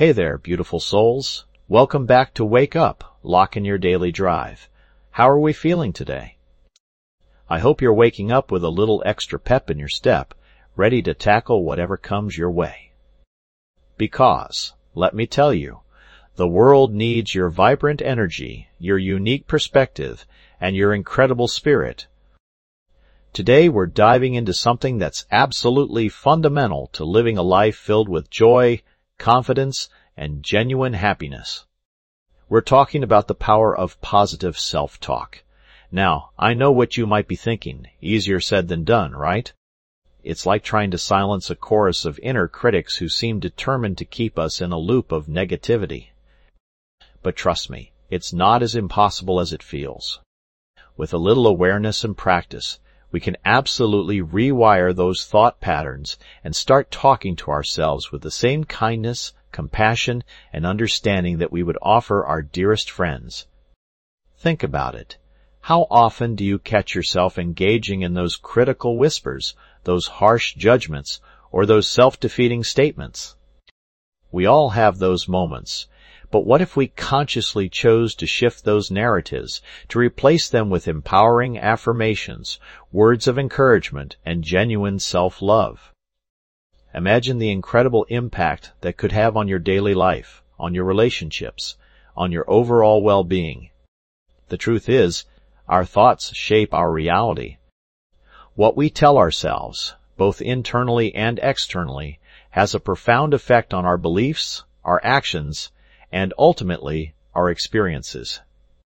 Hey there, beautiful souls. Welcome back to Wake Up, Lock in Your Daily Drive. How are we feeling today? I hope you're waking up with a little extra pep in your step, ready to tackle whatever comes your way. Because, let me tell you, the world needs your vibrant energy, your unique perspective, and your incredible spirit. Today we're diving into something that's absolutely fundamental to living a life filled with joy, confidence, and genuine happiness. We're talking about the power of positive self-talk. Now, I know what you might be thinking. Easier said than done, right? It's like trying to silence a chorus of inner critics who seem determined to keep us in a loop of negativity. But trust me, it's not as impossible as it feels. With a little awareness and practice, we can absolutely rewire those thought patterns and start talking to ourselves with the same kindness, compassion, and understanding that we would offer our dearest friends. Think about it. How often do you catch yourself engaging in those critical whispers, those harsh judgments, or those self-defeating statements? We all have those moments. But what if we consciously chose to shift those narratives, to replace them with empowering affirmations, words of encouragement, and genuine self-love? Imagine the incredible impact that could have on your daily life, on your relationships, on your overall well-being. The truth is, our thoughts shape our reality. What we tell ourselves, both internally and externally, has a profound effect on our beliefs, our actions, and ultimately, our experiences.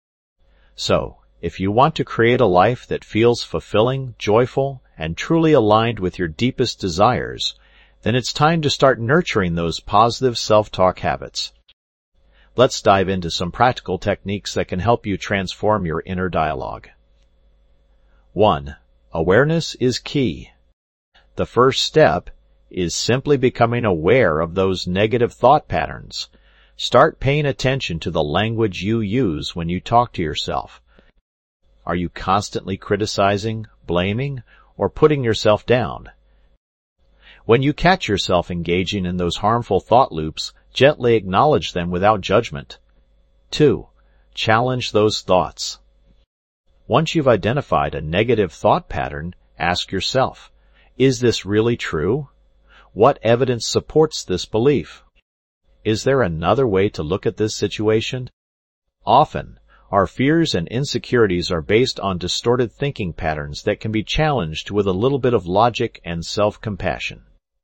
So, if you want to create a life that feels fulfilling, joyful, and truly aligned with your deepest desires, then it's time to start nurturing those positive self-talk habits. Let's dive into some practical techniques that can help you transform your inner dialogue. 1. Awareness is key. The first step is simply becoming aware of those negative thought patterns. Start paying attention to the language you use when you talk to yourself. Are you constantly criticizing, blaming, or putting yourself down? When you catch yourself engaging in those harmful thought loops, gently acknowledge them without judgment. 2. Challenge those thoughts. Once you've identified a negative thought pattern, ask yourself, is this really true? What evidence supports this belief? Is there another way to look at this situation? Often, our fears and insecurities are based on distorted thinking patterns that can be challenged with a little bit of logic and self-compassion.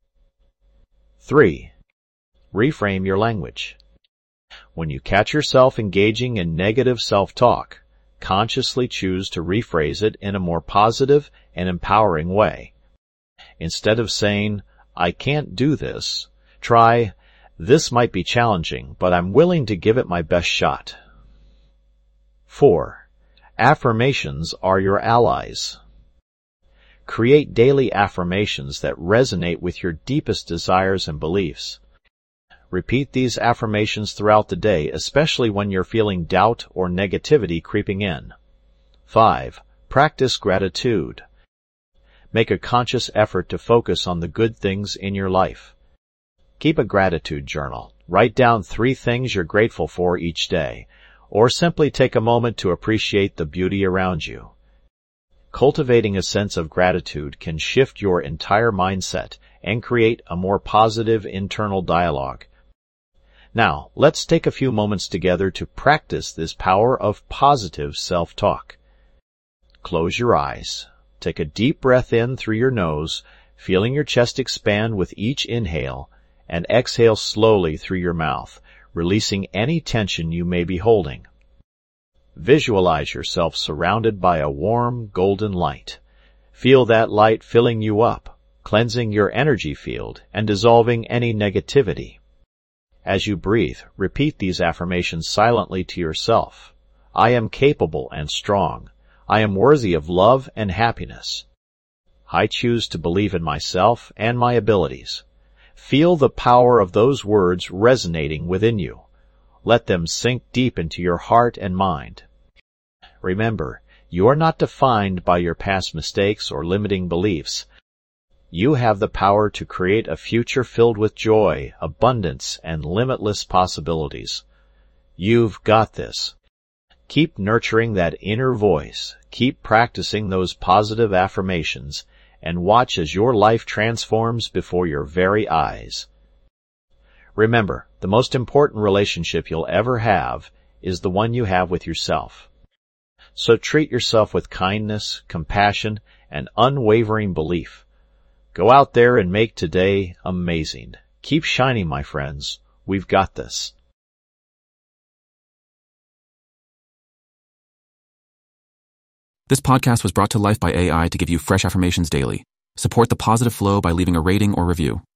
3. Reframe your language. When you catch yourself engaging in negative self-talk, consciously choose to rephrase it in a more positive and empowering way. Instead of saying, "I can't do this," try, "This might be challenging, but I'm willing to give it my best shot." 4. Affirmations are your allies. Create daily affirmations that resonate with your deepest desires and beliefs. Repeat these affirmations throughout the day, especially when you're feeling doubt or negativity creeping in. 5. Practice gratitude. Make a conscious effort to focus on the good things in your life. Keep a gratitude journal. Write down 3 things you're grateful for each day, or simply take a moment to appreciate the beauty around you. Cultivating a sense of gratitude can shift your entire mindset and create a more positive internal dialogue. Now, let's take a few moments together to practice this power of positive self-talk. Close your eyes. Take a deep breath in through your nose, feeling your chest expand with each inhale, and exhale slowly through your mouth, releasing any tension you may be holding. Visualize yourself surrounded by a warm, golden light. Feel that light filling you up, cleansing your energy field and dissolving any negativity. As you breathe, repeat these affirmations silently to yourself. I am capable and strong. I am worthy of love and happiness. I choose to believe in myself and my abilities. Feel the power of those words resonating within you. Let them sink deep into your heart and mind. Remember, you are not defined by your past mistakes or limiting beliefs. You have the power to create a future filled with joy, abundance, and limitless possibilities. You've got this. Keep nurturing that inner voice, keep practicing those positive affirmations, and watch as your life transforms before your very eyes. Remember, the most important relationship you'll ever have is the one you have with yourself. So treat yourself with kindness, compassion, and unwavering belief. Go out there and make today amazing. Keep shining, my friends. We've got this. This podcast was brought to life by AI to give you fresh affirmations daily. Support the positive flow by leaving a rating or review.